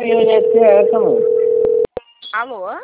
INSS, amor. Alô?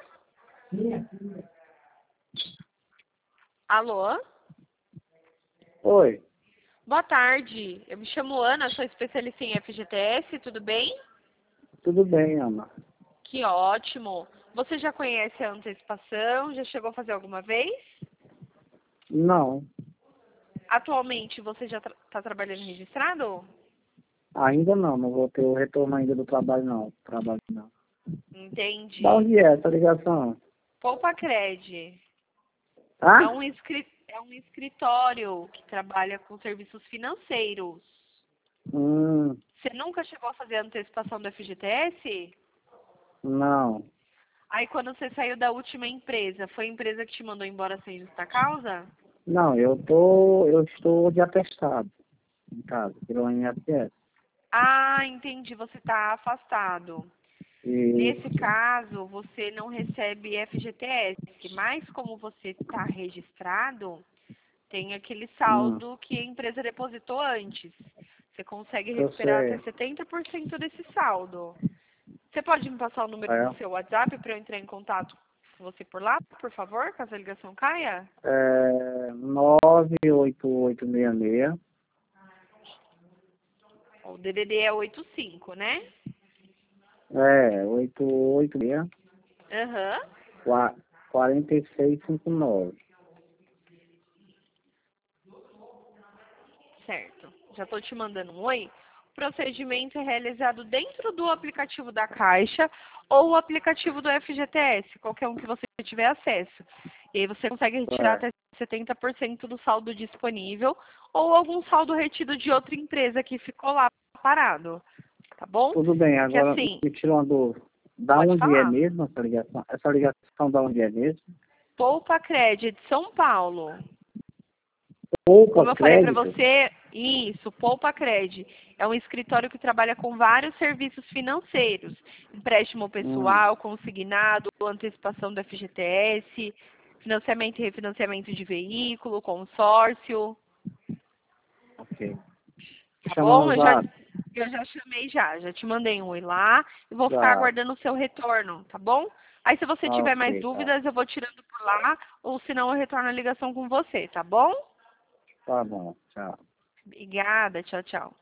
Alô? Oi. Boa tarde. Eu me chamo Ana, sou especialista em FGTS, tudo bem? Tudo bem, Ana? Que ótimo. Você já conhece a antecipação? Já chegou a fazer alguma vez? Não, Atualmente você já está trabalhando registrado? ainda não. Não vou ter o retorno ainda do trabalho, não. Trabalho, não. Entendi. Da onde é essa ligação? Poupa Cred. Ah? É um escritório que trabalha com serviços financeiros. Hum, Você nunca chegou a fazer a antecipação do FGTS? não. Aí quando você saiu da última empresa, foi a empresa que te mandou embora sem justa causa? Não, eu estou de atestado em casa, pelo INSS. Ah, entendi, você está afastado. Nesse Isso. caso, você não recebe FGTS, mas como você está registrado, tem aquele Hum, saldo que a empresa depositou antes. Você consegue eu recuperar até sei. 70% desse saldo. Você pode me passar o número do É, seu WhatsApp para eu entrar em contato com você por lá, por favor, caso a ligação caia? 98866. O DDD é 85, né? 886. Aham, 4659. certo. Já estou te mandando um oi. O procedimento é realizado dentro do aplicativo da Caixa ou o aplicativo do FGTS, qualquer um que você tiver acesso. E aí você consegue retirar É, até 70% do saldo disponível ou algum saldo retido de outra empresa que ficou lá parado, tá bom? tudo bem, Porque agora assim, me tira uma dúvida. Da pode onde é falar. mesmo essa ligação? Essa ligação da onde é mesmo? Poupa Cred de São Paulo. Poupa Como eu falei para crédito? você, isso, Poupa Cred é um escritório que trabalha com vários serviços financeiros, empréstimo Hum, pessoal, consignado, antecipação do FGTS, financiamento e refinanciamento de veículo, consórcio, ok. tá Chama bom? no zap. Eu já chamei já te mandei um oi lá e vou ficar Tá, aguardando o seu retorno, tá bom? Aí se você tiver mais ok, tá. dúvidas, eu vou tirando por lá, ou senão eu retorno a ligação com você, tá bom? Tá bom, tchau. Obrigada, tchau, tchau.